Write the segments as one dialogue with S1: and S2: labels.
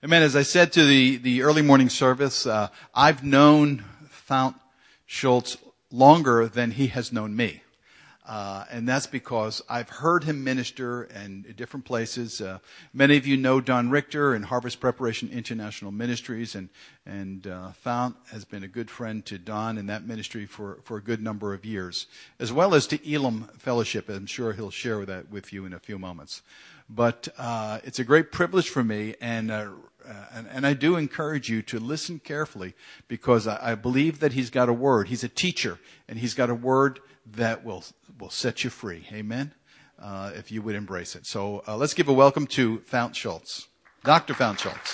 S1: Amen. As I said to the early morning service, I've known Fount Schultz longer than he has known me. And that's because I've heard him minister in different places. Many of you know Don Richter and Harvest Preparation International Ministries, and Fount has been a good friend to Don in that ministry for a good number of years, as well as to Elam Fellowship. I'm sure he'll share that with you in a few moments. But it's a great privilege for me, and I do encourage you to listen carefully, because I believe that he's got a word. He's a teacher, and he's got a word that will set you free. Amen? If you would embrace it. So let's give a welcome to Fount Schultz. Dr. Fount Schultz.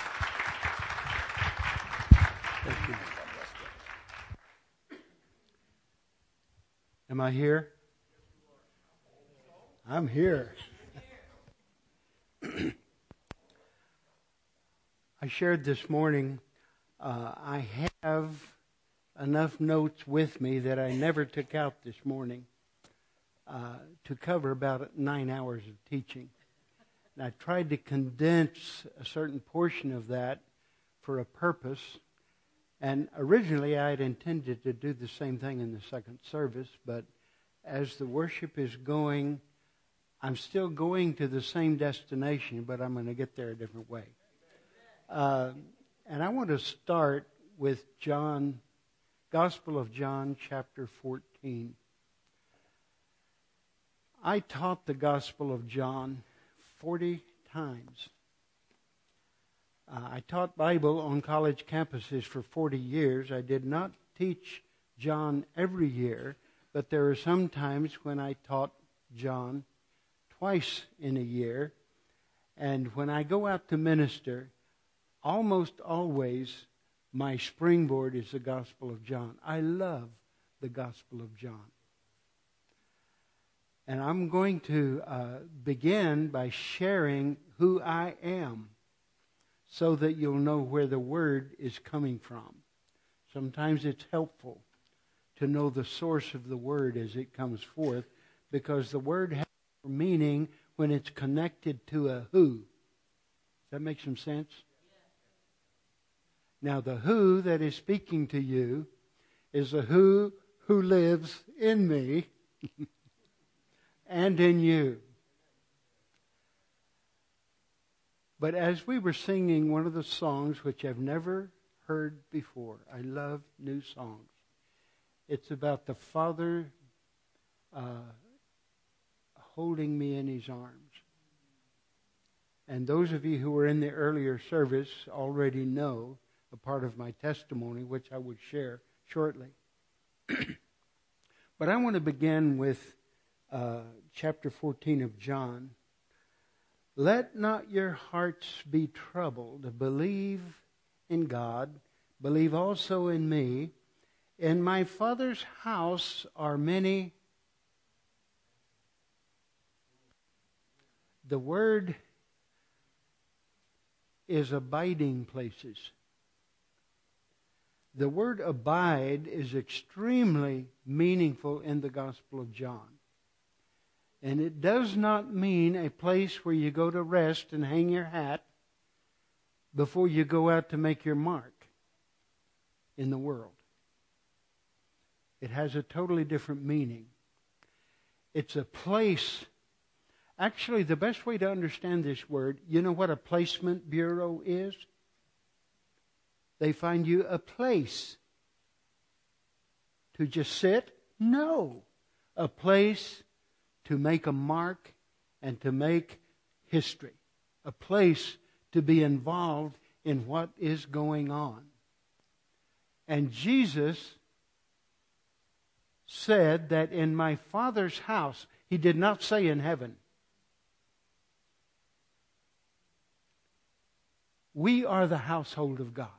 S2: Thank you. Am I here? I'm here. I shared this morning, I have enough notes with me that I never took out this morning to cover about 9 hours of teaching. And I tried to condense a certain portion of that for a purpose. And originally I had intended to do the same thing in the second service, but as the worship is going, I'm still going to the same destination, but I'm going to get there a different way. And I want to start with Gospel of John, chapter 14. I taught the Gospel of John 40 times. I taught Bible on college campuses for 40 years. I did not teach John every year, but there are some times when I taught John twice in a year. And when I go out to minister, almost always my springboard is the Gospel of John. I love the Gospel of John. And I'm going to begin by sharing who I am, so that you'll know where the Word is coming from. Sometimes it's helpful to know the source of the Word as it comes forth, because the Word has meaning when it's connected to a who. Does that make some sense? Now, the who that is speaking to you is the who lives in me and in you. But as we were singing one of the songs which I've never heard before, I love new songs. It's about the Father holding me in His arms. And those of you who were in the earlier service already know a part of my testimony, which I would share shortly. But I want to begin with chapter 14 of John. Let not your hearts be troubled. Believe in God. Believe also in me. In my Father's house are many. The word is abiding places. The word abide is extremely meaningful in the Gospel of John. And it does not mean a place where you go to rest and hang your hat before you go out to make your mark in the world. It has a totally different meaning. It's a place. Actually, the best way to understand this word, you know what a placement bureau is? They find you a place to just sit? No. A place to make a mark and to make history. A place to be involved in what is going on. And Jesus said that in my Father's house, He did not say in heaven. We are the household of God.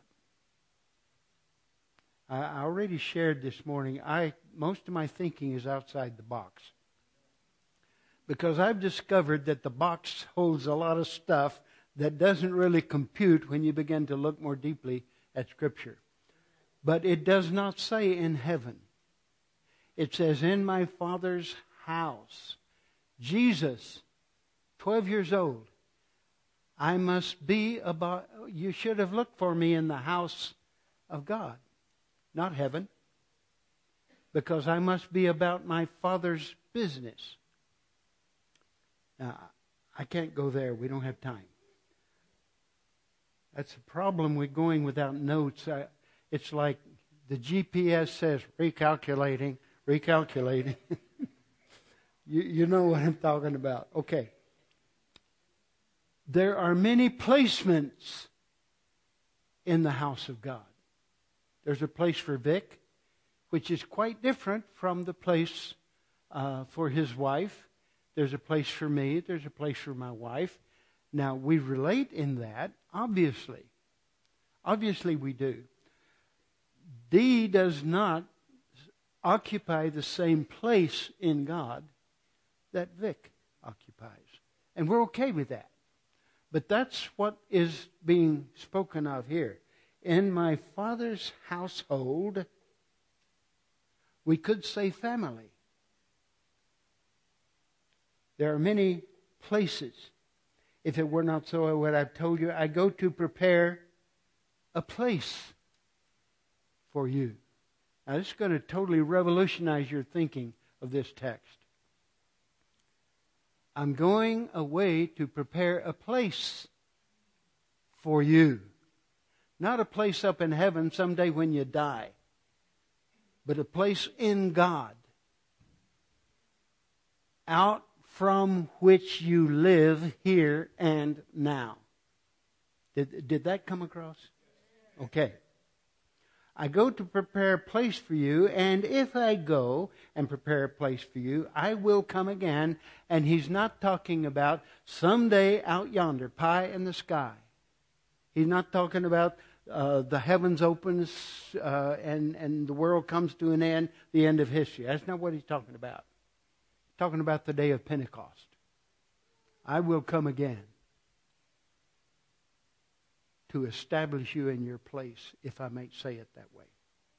S2: I already shared this morning, most of my thinking is outside the box. Because I've discovered that the box holds a lot of stuff that doesn't really compute when you begin to look more deeply at Scripture. But it does not say in heaven. It says in my Father's house. Jesus, 12 years old, I must be about, you should have looked for me in the house of God, not heaven, because I must be about my Father's business. Now, I can't go there. We don't have time. That's the problem with going without notes. It's like the GPS says, recalculating. You know what I'm talking about. Okay. There are many placements in the house of God. There's a place for Vic, which is quite different from the place for his wife. There's a place for me. There's a place for my wife. Now, we relate in that, obviously. Obviously we do. Dee does not occupy the same place in God that Vic occupies. And we're okay with that. But that's what is being spoken of here. In my Father's household, we could say family. There are many places. If it were not so, what I've told you, I go to prepare a place for you. Now, this is going to totally revolutionize your thinking of this text. I'm going away to prepare a place for you. Not a place up in heaven someday when you die, but a place in God, out from which you live here and now. Did that come across? Okay. I go to prepare a place for you, and if I go and prepare a place for you, I will come again. And he's not talking about someday out yonder, pie in the sky. He's not talking about the heavens opens and the world comes to an end, the end of history. That's not what he's talking about. He's talking about the day of Pentecost. I will come again to establish you in your place, if I may say it that way.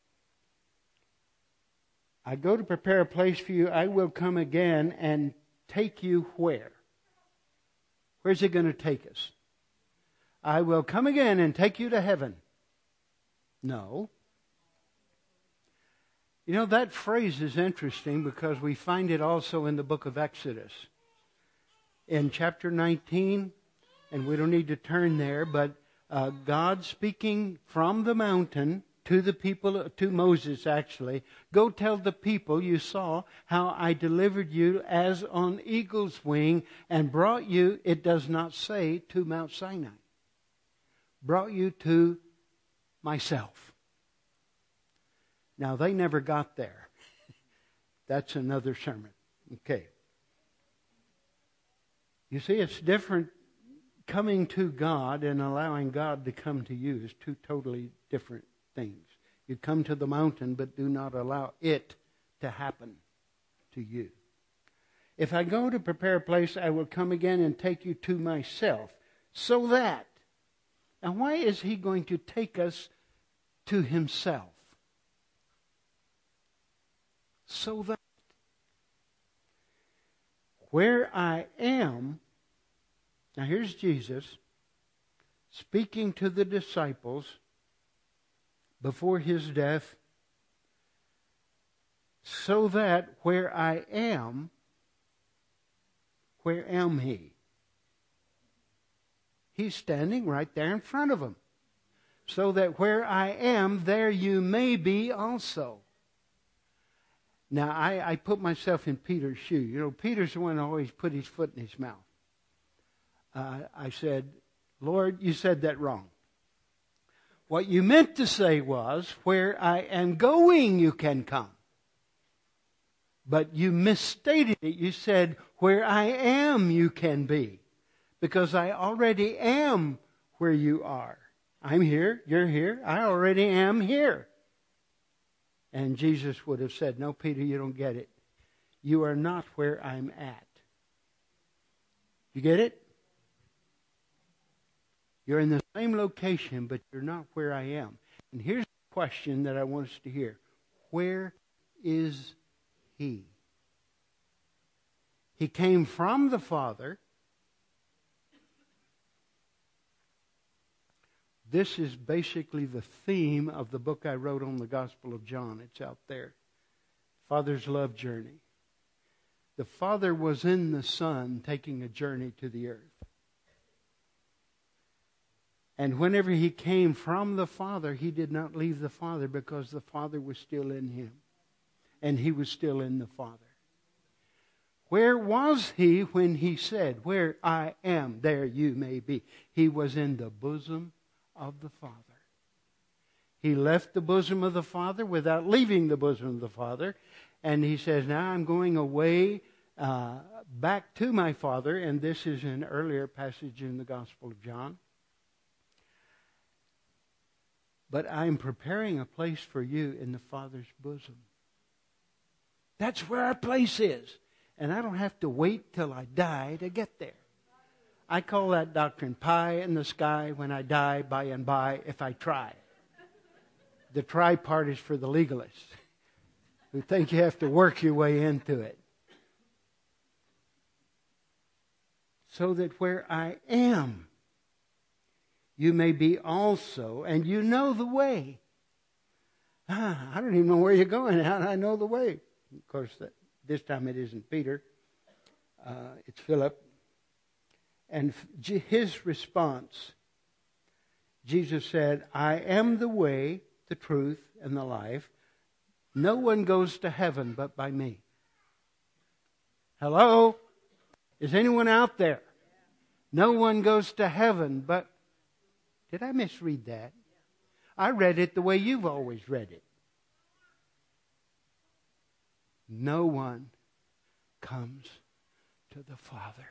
S2: I go to prepare a place for you. I will come again and take you where? Where's he going to take us? I will come again and take you to heaven. No. You know, that phrase is interesting because we find it also in the book of Exodus. In chapter 19, and we don't need to turn there, but God speaking from the mountain to the people, to Moses actually, go tell the people you saw how I delivered you as on eagle's wing and brought you, it does not say, to Mount Sinai. Brought you to myself. Now, they never got there. That's another sermon. Okay. You see, it's different. Coming to God and allowing God to come to you is two totally different things. You come to the mountain, but do not allow it to happen to you. If I go to prepare a place, I will come again and take you to myself, so that. Now, why is he going to take us to himself? So that where I am. Now here's Jesus speaking to the disciples before his death, so that where I am, where am he? He's standing right there in front of them. So that where I am, there you may be also. Now, I put myself in Peter's shoe. You know, Peter's the one who always put his foot in his mouth. I said, Lord, you said that wrong. What you meant to say was, where I am going, you can come. But you misstated it. You said, where I am, you can be. Because I already am where you are. I'm here, you're here, I already am here. And Jesus would have said, no, Peter, you don't get it. You are not where I'm at. You get it? You're in the same location, but you're not where I am. And here's the question that I want us to hear. Where is he? He came from the Father. This is basically the theme of the book I wrote on the Gospel of John. It's out there. Father's love journey. The Father was in the Son taking a journey to the earth. And whenever He came from the Father, He did not leave the Father because the Father was still in Him. And He was still in the Father. Where was He when He said, "Where I am, there you may be"? He was in the bosom of the Father. He left the bosom of the Father without leaving the bosom of the Father. And He says, now I'm going away back to my Father. And this is an earlier passage in the Gospel of John. But I'm preparing a place for you in the Father's bosom. That's where our place is. And I don't have to wait till I die to get there. I call that doctrine pie in the sky when I die by and by if I try. The try part is for the legalists who think you have to work your way into it. So that where I am, you may be also, and you know the way. I don't even know where you're going. How do I know the way? Of course, this time it isn't Peter. It's Philip. And his response, Jesus said, I am the way, the truth, and the life. No one goes to heaven but by me. Hello? Is anyone out there? No one goes to heaven but... Did I misread that? I read it the way you've always read it. No one comes to the Father.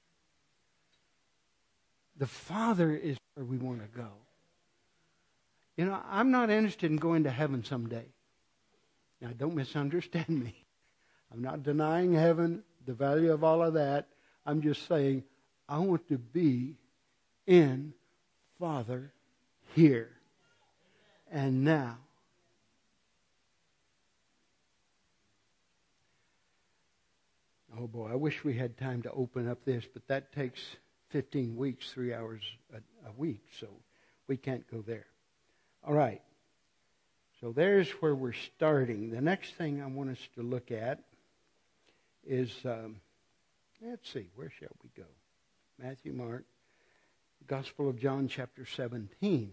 S2: The Father is where we want to go. You know, I'm not interested in going to heaven someday. Now, don't misunderstand me. I'm not denying heaven, the value of all of that. I'm just saying I want to be in Father here and now. Oh boy, I wish we had time to open up this, but that takes 15 weeks, 3 hours a week, so we can't go there. All right, so there's where we're starting. The next thing I want us to look at is, let's see, where shall we go? Matthew, Mark, Gospel of John, chapter 17.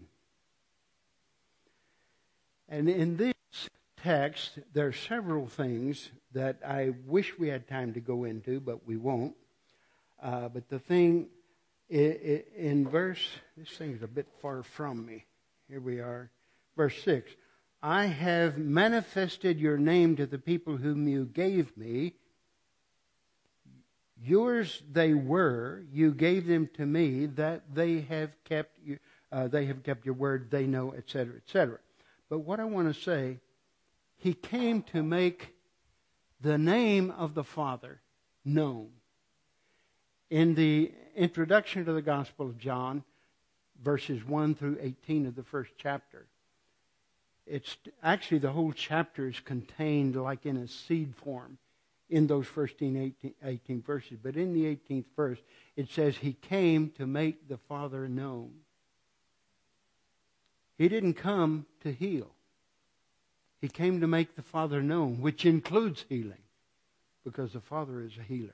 S2: And in this text, there are several things that I wish we had time to go into, but we won't. But the thing in verse, this thing is a bit far from me. Here we are, verse 6. I have manifested your name to the people whom you gave me. Yours they were. You gave them to me, that they have kept your word. They know, etc., etc. But what I want to say, He came to make the name of the Father known. In the introduction to the Gospel of John, verses 1 through 18 of the first chapter, it's actually the whole chapter is contained like in a seed form in those first 18 verses. But in the 18th verse, it says He came to make the Father known. He didn't come to heal. He came to make the Father known, which includes healing, because the Father is a healer.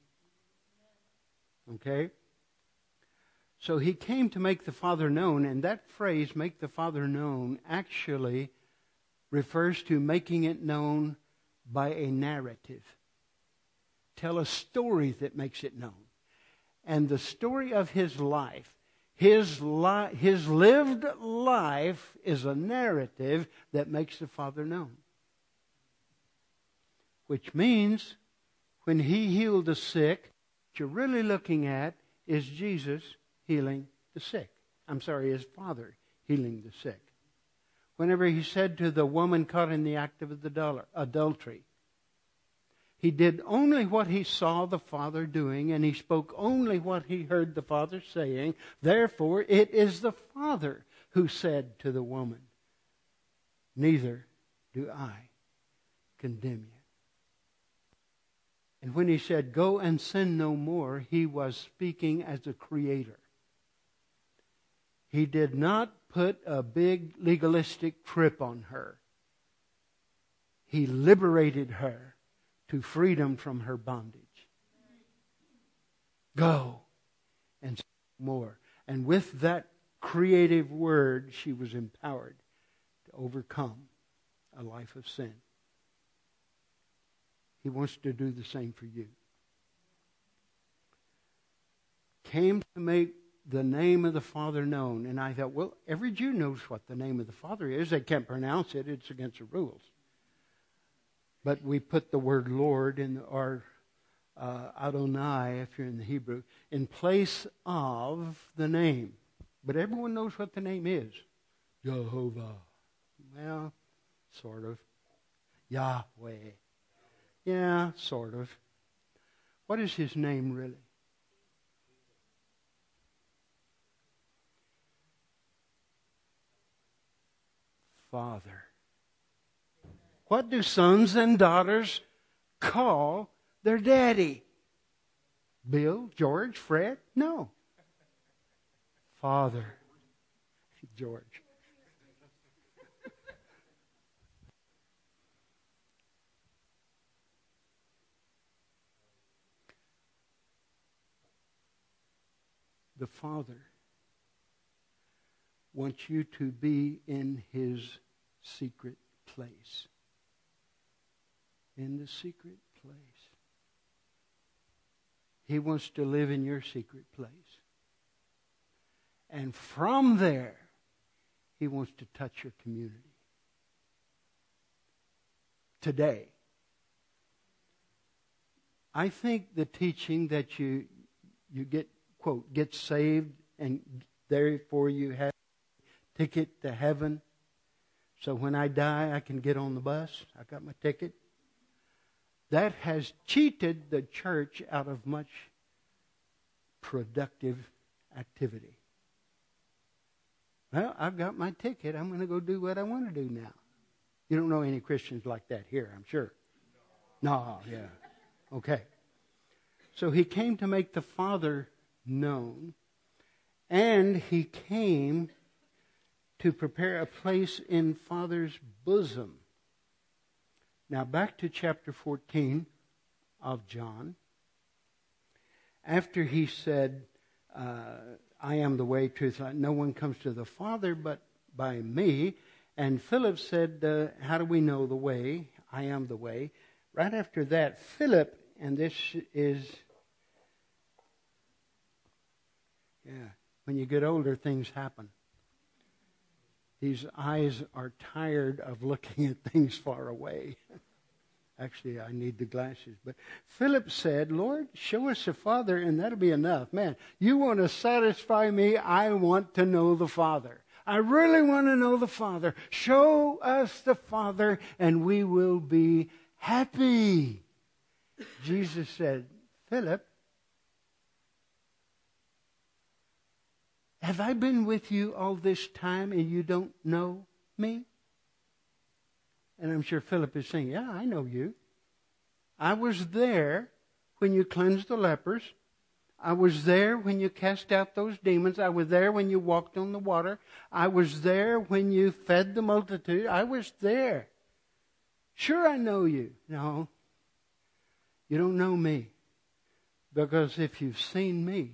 S2: Okay? So He came to make the Father known, and that phrase, make the Father known, actually refers to making it known by a narrative. Tell a story that makes it known. And the story of His life, His lived life is a narrative that makes the Father known. Which means when He healed the sick, what you're really looking at is Jesus healing the sick. His Father healing the sick. Whenever He said to the woman caught in the act of adultery, He did only what He saw the Father doing, and He spoke only what He heard the Father saying. Therefore, it is the Father who said to the woman, neither do I condemn you. And when He said, go and sin no more, He was speaking as a creator. He did not put a big legalistic trip on her. He liberated her to freedom from her bondage. Go and more. And with that creative word, she was empowered to overcome a life of sin. He wants to do the same for you. Came to make the name of the Father known. And I thought, well, every Jew knows what the name of the Father is. They can't pronounce it. It's against the rules. But we put the word Lord in our Adonai, if you're in the Hebrew, in place of the name. But everyone knows what the name is. Jehovah. Well, sort of. Yahweh. Yeah, sort of. What is his name really? Father. What do sons and daughters call their daddy? Bill, George, Fred? No. Father. George. The Father wants you to be in his secret place. In the secret place. He wants to live in your secret place. And from there, he wants to touch your community. Today. I think the teaching that you get, quote, get saved and therefore you have a ticket to heaven. So when I die, I can get on the bus. I got my ticket. That has cheated the church out of much productive activity. Well, I've got my ticket. I'm going to go do what I want to do now. You don't know any Christians like that here, I'm sure. No, yeah. Okay. So he came to make the Father known, and he came to prepare a place in Father's bosom. Now back to chapter 14 of John. After he said, I am the way, truth, life. No one comes to the Father but by me. And Philip said, how do we know the way? I am the way. Right after that, Philip, and this is, when you get older, things happen. These eyes are tired of looking at things far away. Actually, I need the glasses. But Philip said, Lord, show us the Father, and that'll be enough. Man, you want to satisfy me? I want to know the Father. I really want to know the Father. Show us the Father, and we will be happy. Jesus said, Philip, have I been with you all this time and you don't know me? And I'm sure Philip is saying, yeah, I know you. I was there when you cleansed the lepers. I was there when you cast out those demons. I was there when you walked on the water. I was there when you fed the multitude. I was there. Sure, I know you. No, you don't know me. Because if you've seen me,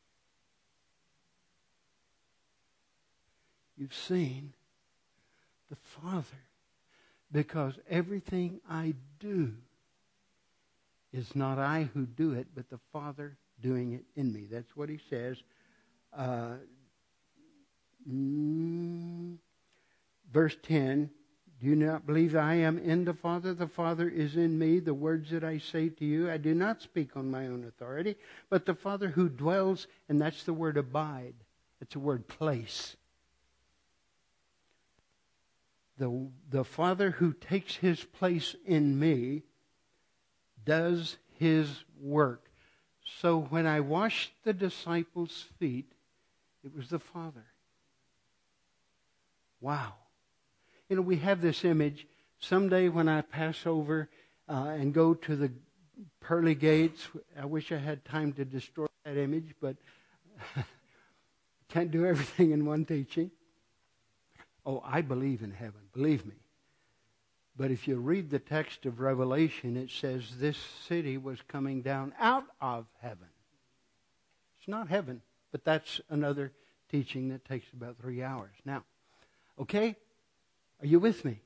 S2: you've seen the Father. Because everything I do is not I who do it, but the Father doing it in me. That's what he says. Verse 10, do you not believe I am in the Father? The Father is in me. The words that I say to you, I do not speak on my own authority, but the Father who dwells, and that's the word abide. It's a word place. The Father who takes his place in me does his work. So when I washed the disciples' feet, it was the Father. Wow. You know, we have this image. Someday when I pass over and go to the pearly gates, I wish I had time to destroy that image, but Can't do everything in one teaching. Oh, I believe in heaven, believe me. But if you read the text of Revelation, it says this city was coming down out of heaven. It's not heaven, but that's another teaching that takes about 3 hours. Now, okay? Are you with me?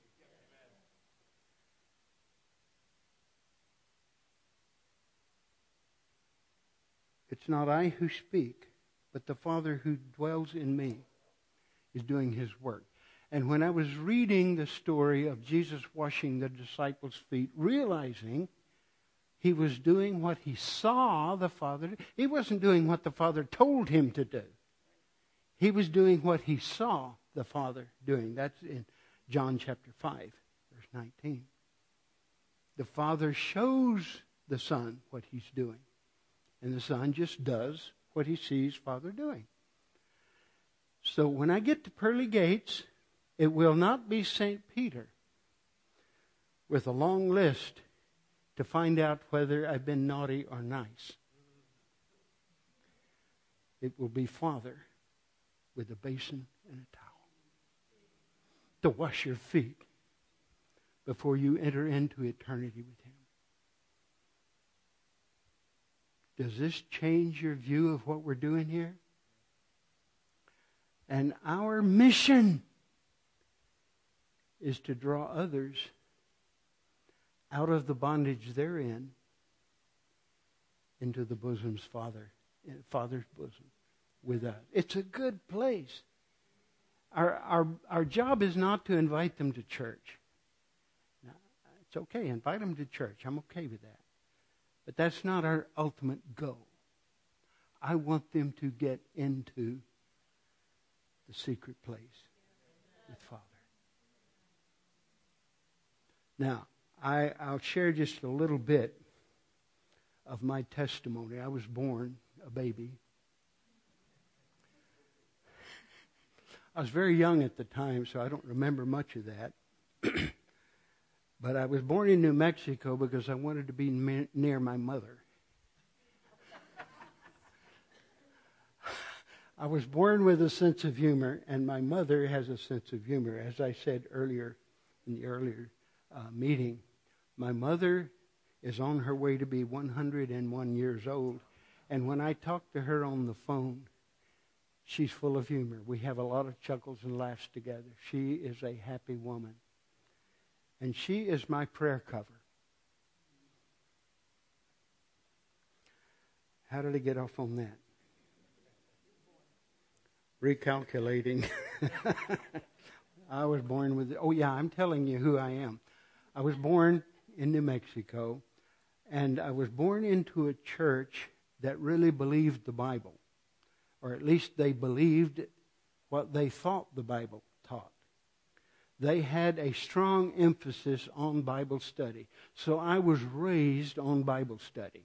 S2: It's not I who speak, but the Father who dwells in me is doing His work. And when I was reading the story of Jesus washing the disciples' feet, realizing He was doing what He saw the Father do. He wasn't doing what the Father told Him to do. He was doing what He saw the Father doing. That's in John chapter 5, verse 19. The Father shows the Son what He's doing. And the Son just does what He sees Father doing. So when I get to pearly gates, it will not be St. Peter with a long list to find out whether I've been naughty or nice. It will be Father with a basin and a towel to wash your feet before you enter into eternity with Him. Does this change your view of what we're doing here? And our mission is to draw others out of the bondage they're in into the Father's bosom with us. It's a good place. Our job is not to invite them to church. Now, it's okay, invite them to church. I'm okay with that. But that's not our ultimate goal. I want them to get into the secret place with Father. Now, I'll share just a little bit of my testimony. I was born a baby. I was very young at the time, so I don't remember much of that. But I was born in New Mexico because I wanted to be near my mother. I was born with a sense of humor, and my mother has a sense of humor. As I said earlier, in the earlier meeting, my mother is on her way to be 101 years old. And when I talk to her on the phone, she's full of humor. We have a lot of chuckles and laughs together. She is a happy woman. And she is my prayer cover. How did I get off on that? Recalculating. I was born with... Oh, yeah, I'm telling you who I am. I was born in New Mexico, and I was born into a church that really believed the Bible. Or at least they believed what they thought the Bible taught. They had a strong emphasis on Bible study. So I was raised on Bible study.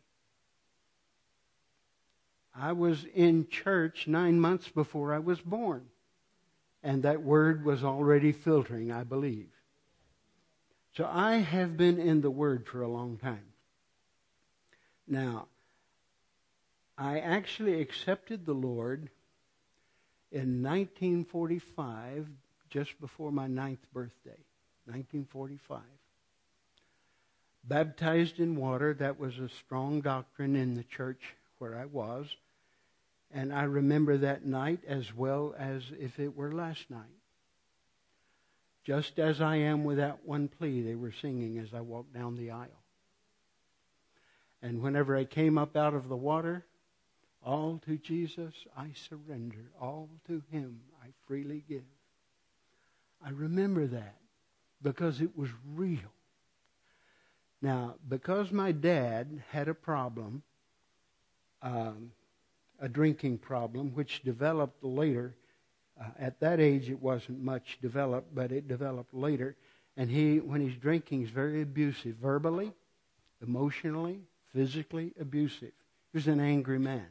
S2: I was in church 9 months before I was born. And that word was already filtering, I believe. So I have been in the Word for a long time. Now, I actually accepted the Lord in 1945, just before my 9th birthday, 1945. Baptized in water, that was a strong doctrine in the church where I was. And I remember that night as well as if it were last night. Just as I am with that one plea they were singing as I walked down the aisle. And whenever I came up out of the water, all to Jesus I surrender, all to Him I freely give. I remember that because it was real. Now, because my dad had a problem, a drinking problem, which developed later. At that age, it wasn't much developed, but it developed later. And when he's drinking, he's very abusive, verbally, emotionally, physically abusive. He was an angry man.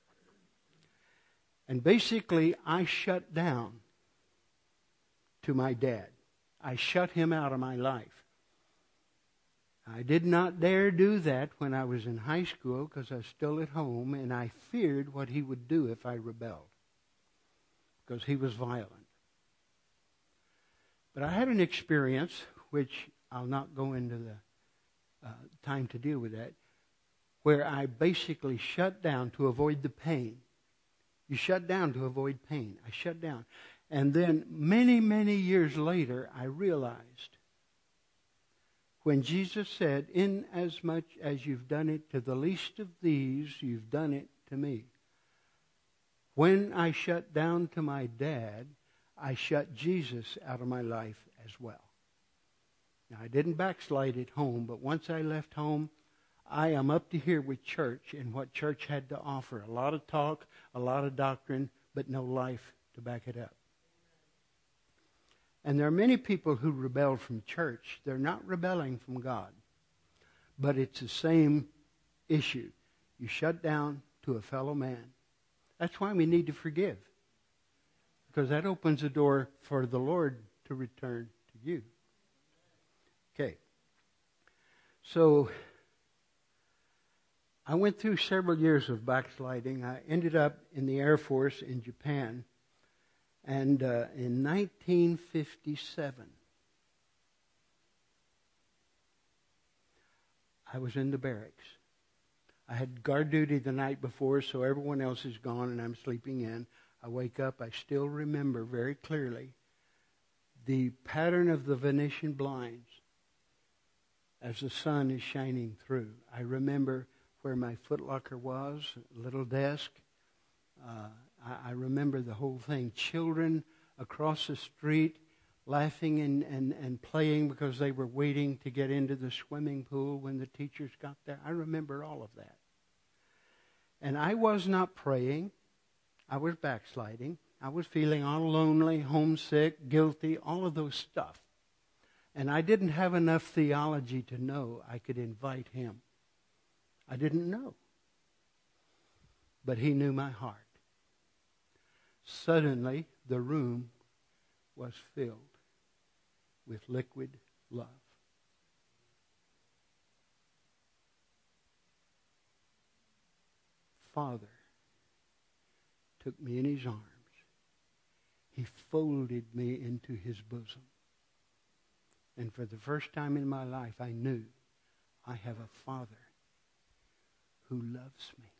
S2: And basically, I shut down to my dad. I shut him out of my life. I did not dare do that when I was in high school because I was still at home, and I feared what he would do if I rebelled. because he was violent. But I had an experience, which I'll not go into the time to deal with that, where I basically shut down to avoid the pain. You shut down to avoid pain. I shut down. And then many, many years later, I realized when Jesus said, "Inasmuch as you've done it to the least of these, you've done it to me." When I shut down to my dad, I shut Jesus out of my life as well. Now, I didn't backslide at home, but once I left home, I am up to here with church and what church had to offer. A lot of talk, a lot of doctrine, but no life to back it up. And there are many people who rebel from church. They're not rebelling from God. But it's the same issue. You shut down to a fellow man. That's why we need to forgive. Because that opens the door for the Lord to return to you. Okay. So I went through several years of backsliding. I ended up in the Air Force in Japan. And in 1957, I was in the barracks. I had guard duty the night before, so everyone else is gone and I'm sleeping in. I wake up, I still remember very clearly the pattern of the Venetian blinds as the sun is shining through. I remember where my footlocker was, a little desk. I remember the whole thing. Children across the street laughing and playing because they were waiting to get into the swimming pool when the teachers got there. I remember all of that. And I was not praying. I was backsliding. I was feeling all lonely, homesick, guilty, all of those stuff. And I didn't have enough theology to know I could invite him. I didn't know. But he knew my heart. Suddenly, the room was filled with liquid love. Father took me in his arms. He folded me into his bosom. And for the first time in my life, I knew I have a Father who loves me.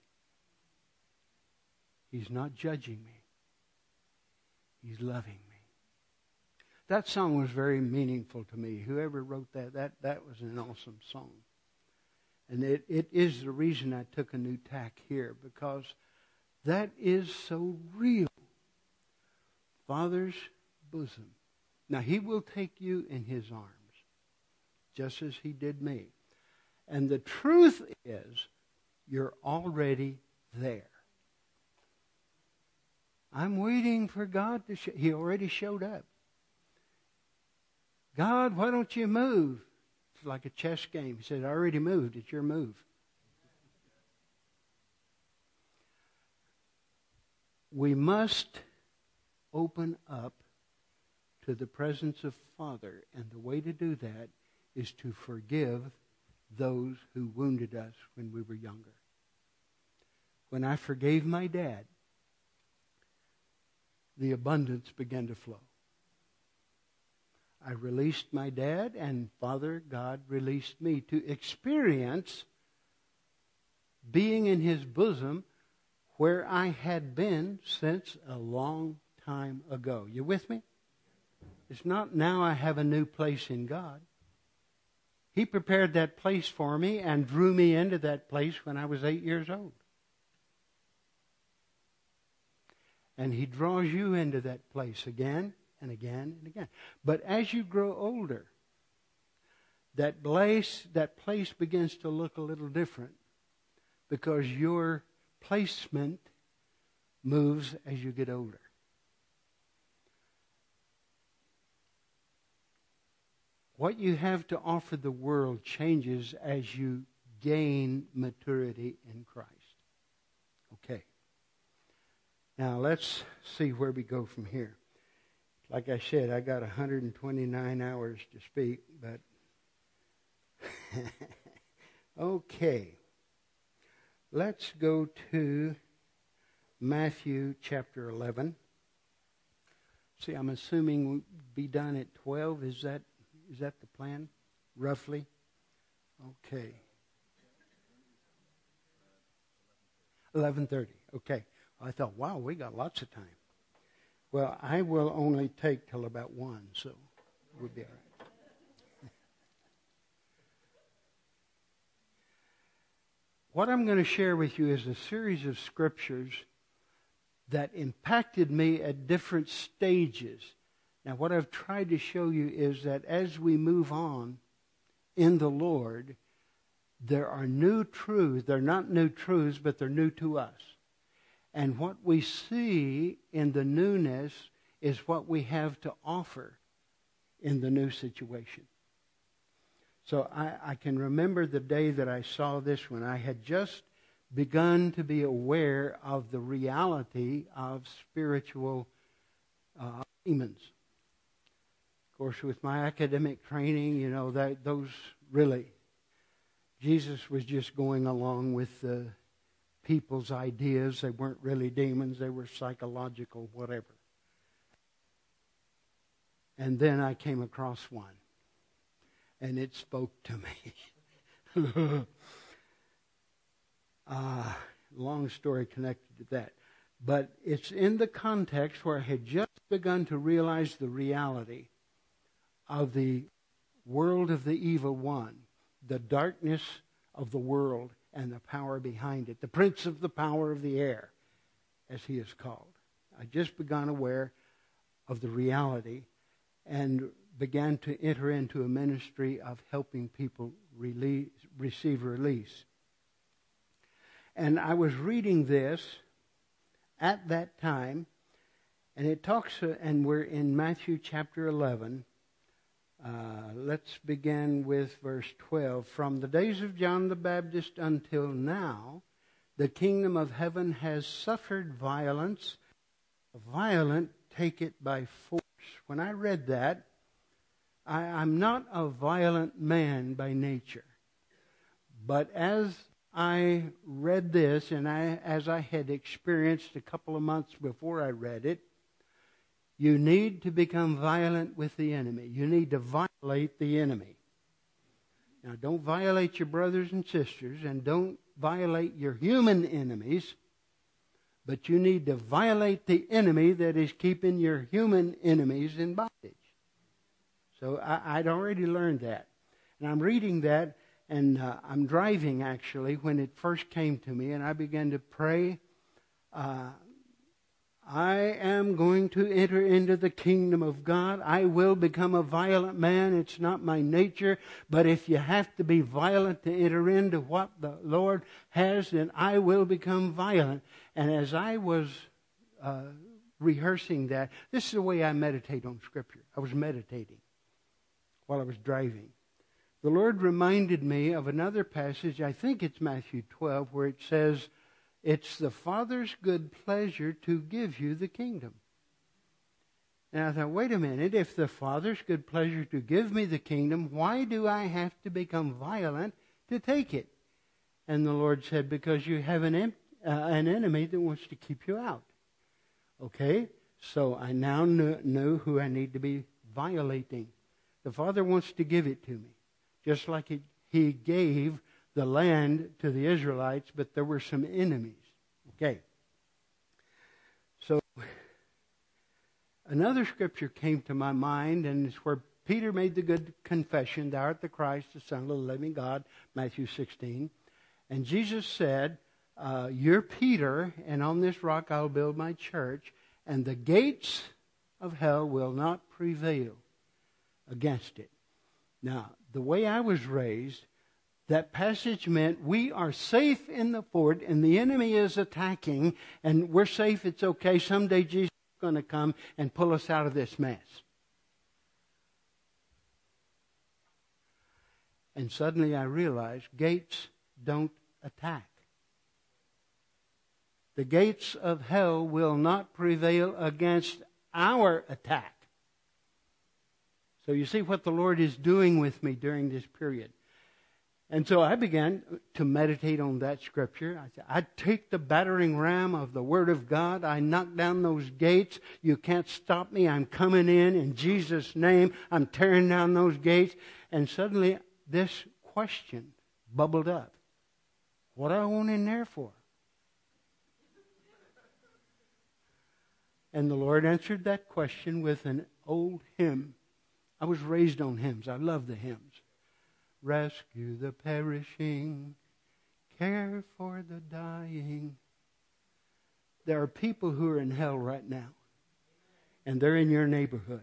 S2: He's not judging me. He's loving me. That song was very meaningful to me. Whoever wrote that was an awesome song. And it is the reason I took a new tack here, because that is so real. Father's bosom. Now, he will take you in his arms, just as he did me. And the truth is, you're already there. I'm waiting for God to show. He already showed up. God, why don't you move? It's like a chess game. He said, I already moved. It's your move. We must open up to the presence of Father. And the way to do that is to forgive those who wounded us when we were younger. When I forgave my dad, the abundance began to flow. I released my dad, and Father God released me to experience being in his bosom where I had been since a long time ago. You with me? It's not now I have a new place in God. He prepared that place for me and drew me into that place when I was 8 years old. And he draws you into that place again and again and again. But as you grow older, that place begins to look a little different, because your placement moves as you get older. What you have to offer the world changes as you gain maturity in Christ. Okay. Now let's see where we go from here. Like I said, I got 129 hours to speak, but okay. Let's go to Matthew chapter 11. see, I'm assuming we'll be done at 12. Is that the plan, roughly? Okay. 11:30. Okay. I thought, wow, we got lots of time. Well, I will only take till about 1, so we'll be all right. What I'm going to share with you is a series of scriptures that impacted me at different stages. Now, what I've tried to show you is that as we move on in the Lord, there are new truths. They're not new truths, but they're new to us. And what we see in the newness is what we have to offer in the new situation. So I can remember the day that I saw this when I had just begun to be aware of the reality of spiritual demons. Of course, with my academic training, you know, those really, Jesus was just going along with the people's ideas. They weren't really demons. They were psychological, whatever. And then I came across one. And it spoke to me. Long story connected to that. But it's in the context where I had just begun to realize the reality of the world of the evil one, the darkness of the world and the power behind it, the prince of the power of the air, as he is called. I just begun aware of the reality and began to enter into a ministry of helping people receive release. And I was reading this at that time, and it talks, and we're in Matthew chapter 11. Let's begin with verse 12. From the days of John the Baptist until now, the kingdom of heaven has suffered violence. The violent take it by force. When I read that, I'm not a violent man by nature. But as I read this, and as I had experienced a couple of months before I read it, you need to become violent with the enemy. You need to violate the enemy. Now, don't violate your brothers and sisters, and don't violate your human enemies, but you need to violate the enemy that is keeping your human enemies in bondage. So I'd already learned that. And I'm reading that, and I'm driving, actually, when it first came to me, and I began to pray, I am going to enter into the kingdom of God. I will become a violent man. It's not my nature. But if you have to be violent to enter into what the Lord has, then I will become violent. And as I was rehearsing that, this is the way I meditate on Scripture. I was meditating while I was driving. The Lord reminded me of another passage, I think it's Matthew 12, where it says, it's the Father's good pleasure to give you the kingdom. And I thought, wait a minute, if the Father's good pleasure to give me the kingdom, why do I have to become violent to take it? And the Lord said, because you have an enemy that wants to keep you out. Okay, so I now knew who I need to be violating. The Father wants to give it to me, just like He gave the land to the Israelites, but there were some enemies. Okay. So another scripture came to my mind, and it's where Peter made the good confession, thou art the Christ, the Son of the living God, Matthew 16. And Jesus said, you're Peter, and on this rock I'll build my church, and the gates of hell will not prevail against it. Now, the way I was raised, that passage meant we are safe in the fort and the enemy is attacking and we're safe, it's okay. Someday Jesus is going to come and pull us out of this mess. And suddenly I realized gates don't attack. The gates of hell will not prevail against our attack. So you see what the Lord is doing with me during this period. And so I began to meditate on that scripture. I said, I take the battering ram of the Word of God. I knock down those gates. You can't stop me. I'm coming in Jesus' name. I'm tearing down those gates. And suddenly this question bubbled up. What I went in there for? And the Lord answered that question with an old hymn. I was raised on hymns. I love the hymns. Rescue the perishing, care for the dying. There are people who are in hell right now, and they're in your neighborhood.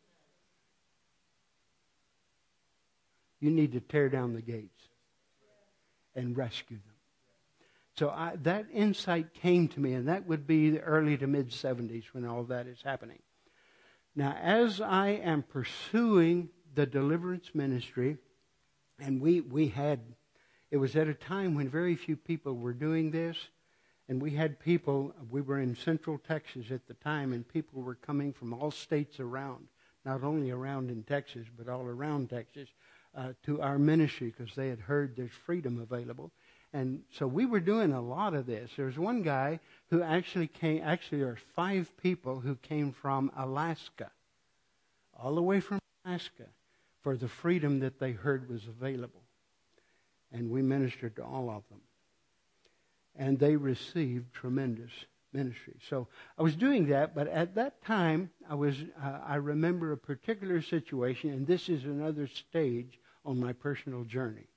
S2: You need to tear down the gates and rescue them. So that insight came to me, and that would be the early to mid-70s when all that is happening. Now, as I am pursuing the deliverance ministry, and it was at a time when very few people were doing this, and we were in Central Texas at the time, and people were coming from all states around, not only around in Texas, but all around Texas, to our ministry because they had heard there's freedom available. And so we were doing a lot of this. There's one guy who actually there are 5 people who came from Alaska, all the way from Alaska, for the freedom that they heard was available. And we ministered to all of them. And they received tremendous ministry. So I was doing that, but at that time, I remember a particular situation, and this is another stage on my personal journey.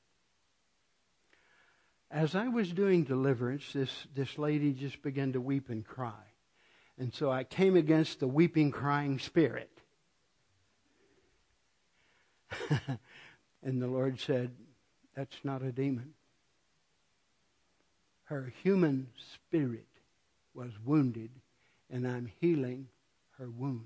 S2: As I was doing deliverance, this lady just began to weep and cry. And so I came against the weeping, crying spirit. And the Lord said, that's not a demon. Her human spirit was wounded, and I'm healing her wound.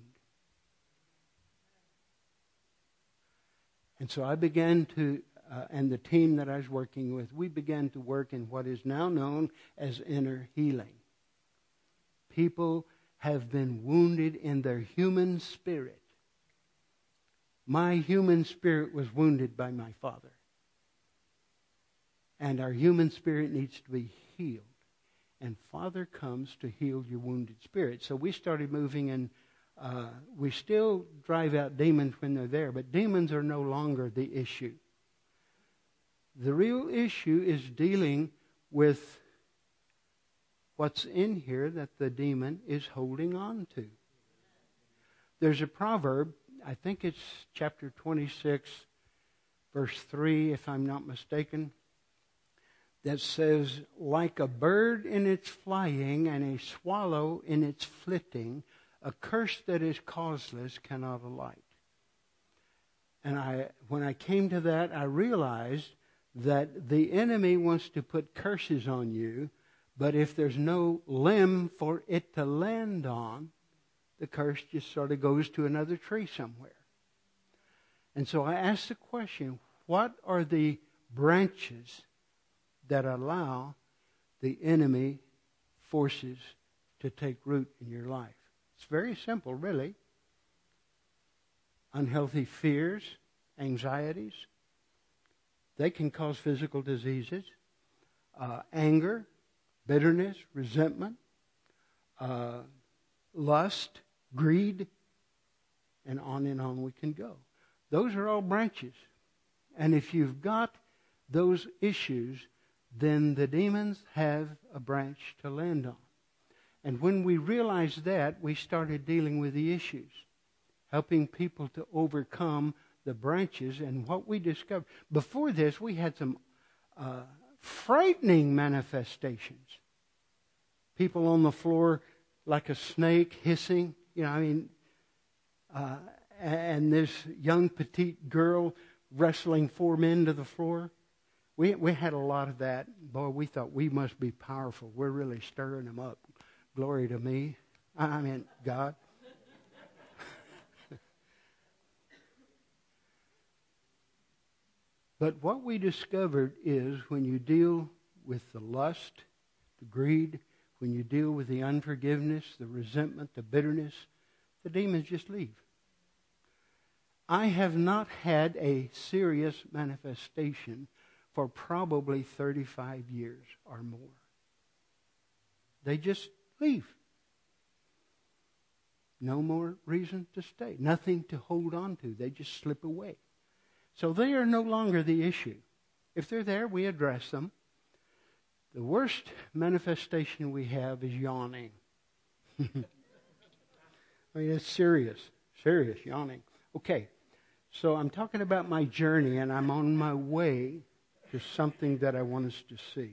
S2: And so I began to, and the team that I was working with, we began to work in what is now known as inner healing. People have been wounded in their human spirit. My human spirit was wounded by my father. And our human spirit needs to be healed. And Father comes to heal your wounded spirit. So we started moving, and we still drive out demons when they're there, but demons are no longer the issue. The real issue is dealing with what's in here that the demon is holding on to. There's a proverb, I think it's chapter 26, verse 3, if I'm not mistaken, that says, like a bird in its flying and a swallow in its flitting, a curse that is causeless cannot alight. And when I came to that, I realized that the enemy wants to put curses on you, but if there's no limb for it to land on, the curse just sort of goes to another tree somewhere. And so I asked the question, what are the branches that allow the enemy forces to take root in your life? It's very simple, really. Unhealthy fears, anxieties. They can cause physical diseases. Anger, bitterness, resentment, lust, greed, and on we can go. Those are all branches. And if you've got those issues, then the demons have a branch to land on. And when we realized that, we started dealing with the issues, helping people to overcome the branches. And what we discovered, before this, we had some frightening manifestations. People on the floor like a snake hissing, and this young petite girl wrestling 4 men to the floor. We had a lot of that. Boy, we thought we must be powerful. We're really stirring them up. Glory to me. I mean, God. But what we discovered is when you deal with the lust, the greed, when you deal with the unforgiveness, the resentment, the bitterness, the demons just leave. I have not had a serious manifestation for probably 35 years or more. They just leave. No more reason to stay. Nothing to hold on to. They just slip away. So they are no longer the issue. If they're there, we address them. The worst manifestation we have is yawning. I mean, it's serious yawning. Okay, so I'm talking about my journey, and I'm on my way to something that I want us to see.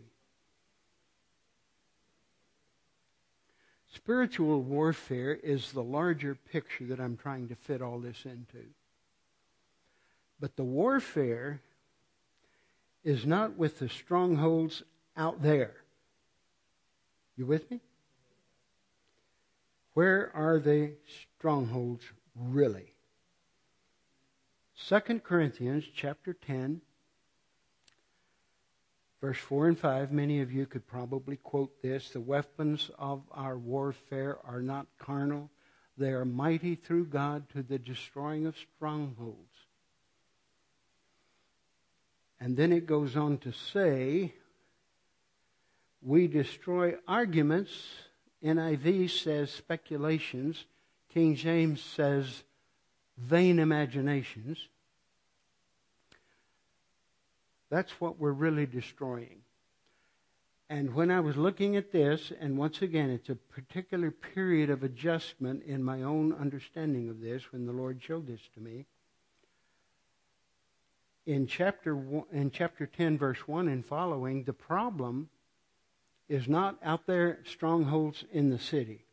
S2: Spiritual warfare is the larger picture that I'm trying to fit all this into. But the warfare is not with the strongholds out there. You with me? Where are the strongholds really? 2 Corinthians chapter 10, verse 4 and 5, many of you could probably quote this. The weapons of our warfare are not carnal. They are mighty through God to the destroying of strongholds. And then it goes on to say, we destroy arguments. NIV says speculations. King James says vain imaginations. That's what we're really destroying. And when I was looking at this, and once again, it's a particular period of adjustment in my own understanding of this when the Lord showed this to me. In chapter 10, verse 1 and following, the problem is not out there strongholds in the city.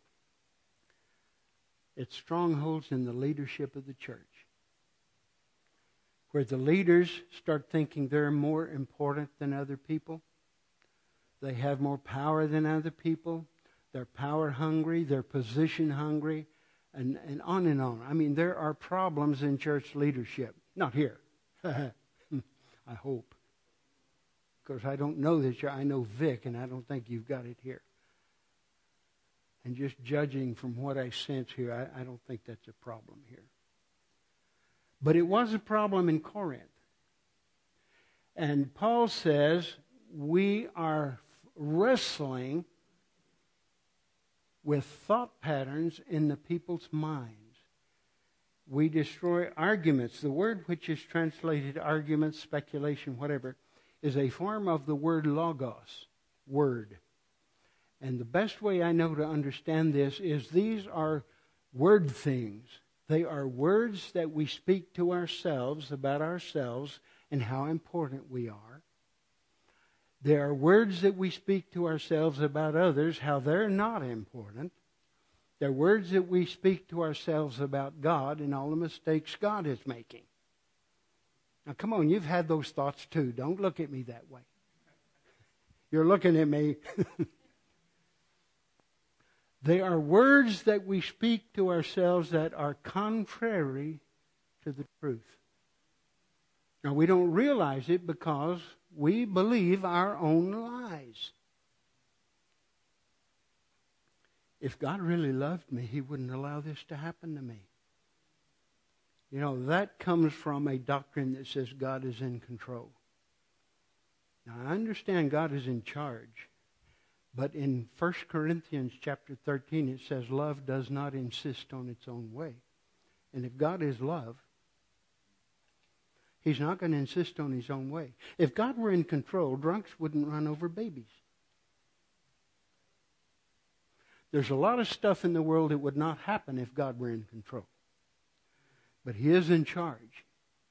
S2: It's strongholds in the leadership of the church. Where the leaders start thinking they're more important than other people. They have more power than other people. They're power hungry. They're position hungry. And on and on. I mean, there are problems in church leadership. Not here. I hope. Because I don't know that I know Vic, and I don't think you've got it here. And just judging from what I sense here, I don't think that's a problem here. But it was a problem in Corinth. And Paul says we are wrestling with thought patterns in the people's minds. We destroy arguments. The word which is translated argument, speculation, whatever, is a form of the word logos, word. And the best way I know to understand this is these are word things. They are words that we speak to ourselves about ourselves and how important we are. They are words that we speak to ourselves about others, how they're not important. They're words that we speak to ourselves about God and all the mistakes God is making. Now, come on, you've had those thoughts too. Don't look at me that way. You're looking at me. They are words that we speak to ourselves that are contrary to the truth. Now, we don't realize it because we believe our own lies. If God really loved me, He wouldn't allow this to happen to me. You know, that comes from a doctrine that says God is in control. Now, I understand God is in charge. But in 1 Corinthians chapter 13, it says love does not insist on its own way. And if God is love, He's not going to insist on His own way. If God were in control, drunks wouldn't run over babies. There's a lot of stuff in the world that would not happen if God were in control. But He is in charge.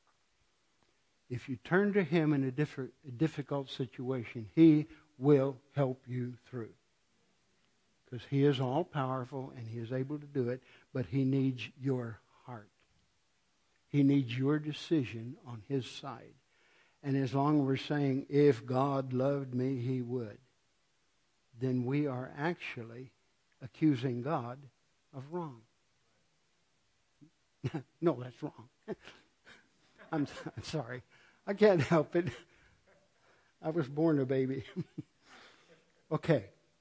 S2: If you turn to Him in a difficult situation, He will help you through. Because He is all-powerful and He is able to do it, but He needs your heart. He needs your decision on His side. And as long as we're saying, if God loved me, He would, then we are actually accusing God of wrong. No, that's wrong. I'm sorry. I can't help it. I was born a baby. Okay.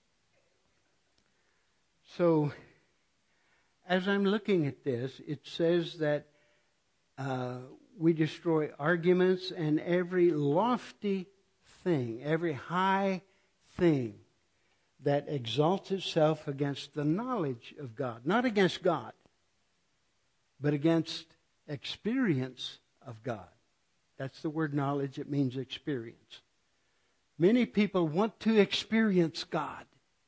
S2: So, as I'm looking at this, it says that we destroy arguments and every lofty thing, every high thing that exalts itself against the knowledge of God. Not against God, but against experience of God. That's the word knowledge. It means experience. Many people want to experience God.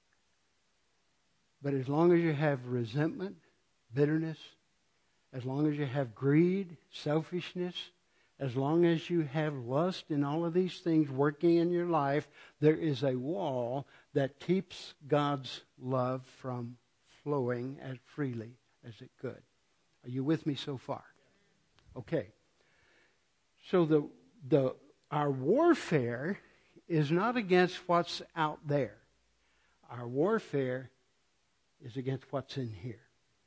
S2: But as long as you have resentment, bitterness, as long as you have greed, selfishness, as long as you have lust and all of these things working in your life, there is a wall that keeps God's love from flowing as freely as it could. Are you with me so far? Okay. So our warfare is not against what's out there. Our warfare is against what's in here.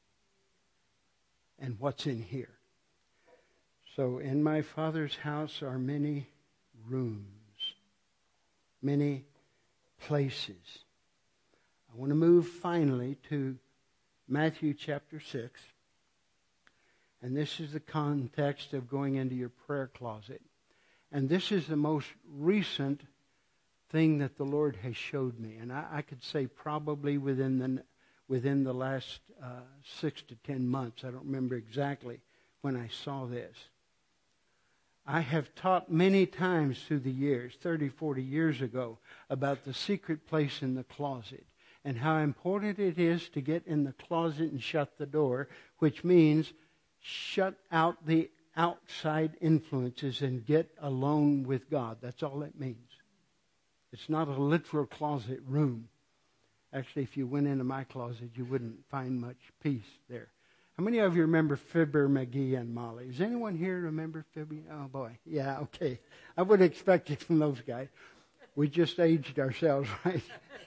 S2: And what's in here. So in my Father's house are many rooms, many places. I want to move finally to Matthew chapter 6. And this is the context of going into your prayer closet. And this is the most recent thing that the Lord has showed me. And I could say probably within the last 6 to 10 months. I don't remember exactly when I saw this. I have taught many times through the years, 30, 40 years ago, about the secret place in the closet and how important it is to get in the closet and shut the door, which means shut out the outside influences and get alone with God. That's all it means. It's not a literal closet room. Actually, if you went into my closet, you wouldn't find much peace there. How many of you remember Fibber, McGee, and Molly? Does anyone here remember Fibber? Oh, boy. Yeah, okay. I would expect it from those guys. We just aged ourselves, right?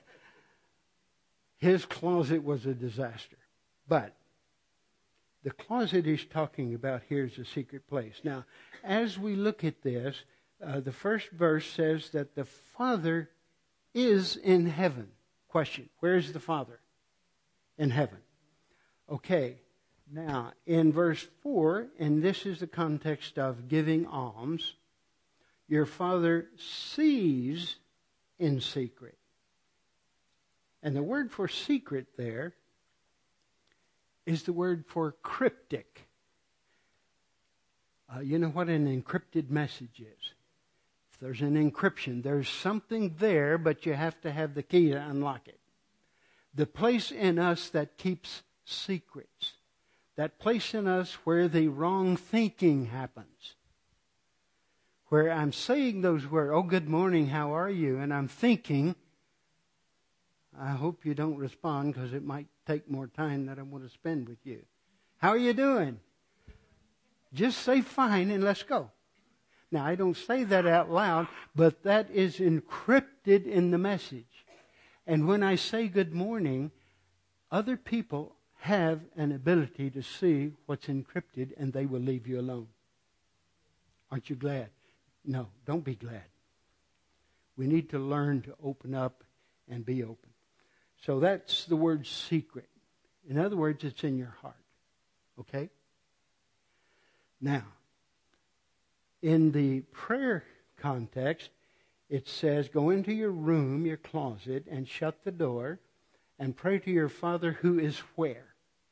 S2: His closet was a disaster. But the closet he's talking about here is a secret place. Now, as we look at this, the first verse says that the Father is in heaven. Question, where is the Father? In heaven. Okay, now in verse 4, and this is the context of giving alms, your Father sees in secret. And the word for secret there is the word for cryptic. You know what an encrypted message is? If there's an encryption, there's something there, but you have to have the key to unlock it. The place in us that keeps secrets. That place in us where the wrong thinking happens. Where I'm saying those words, oh, good morning, how are you? And I'm thinking, I hope you don't respond because it might take more time than I want to spend with you. How are you doing? Just say fine and let's go. Now, I don't say that out loud, but that is encrypted in the message. And when I say good morning, other people have an ability to see what's encrypted and they will leave you alone. Aren't you glad? No, don't be glad. We need to learn to open up and be open. So that's the word secret. In other words, it's in your heart. Okay? Now, in the prayer context, it says, go into your room, your closet, and shut the door, and pray to your Father who is where?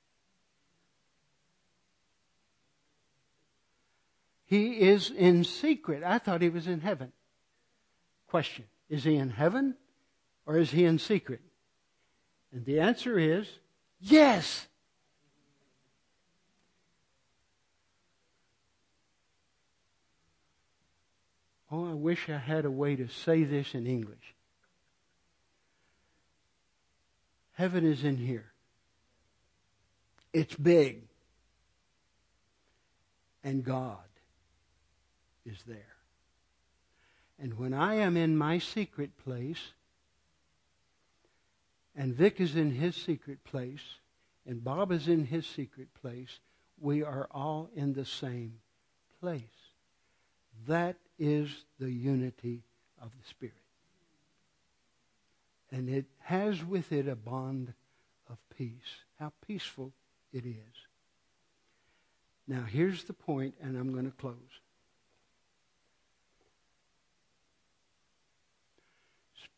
S2: He is in secret. I thought he was in heaven. Question, is he in heaven or is he in secret? And the answer is yes. Oh, I wish I had a way to say this in English. Heaven is in here. It's big. And God is there. And when I am in my secret place, and Vic is in his secret place, and Bob is in his secret place, we are all in the same place. That is the unity of the Spirit. And it has with it a bond of peace. How peaceful it is. Now, here's the point, and I'm going to close.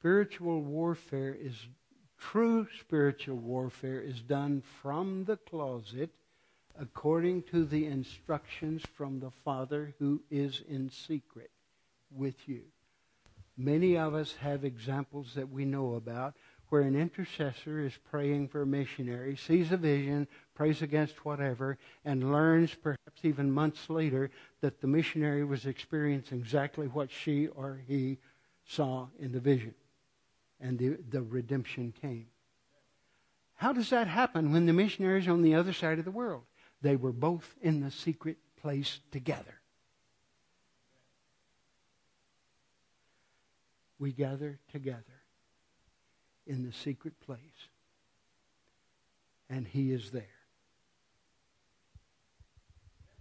S2: true spiritual warfare is done from the closet according to the instructions from the Father who is in secret with you. Many of us have examples that we know about where an intercessor is praying for a missionary, sees a vision, prays against whatever, and learns perhaps even months later that the missionary was experiencing exactly what she or he saw in the vision. And the redemption came. How does that happen when the missionaries are on the other side of the world? They were both in the secret place together. We gather together in the secret place. And He is there.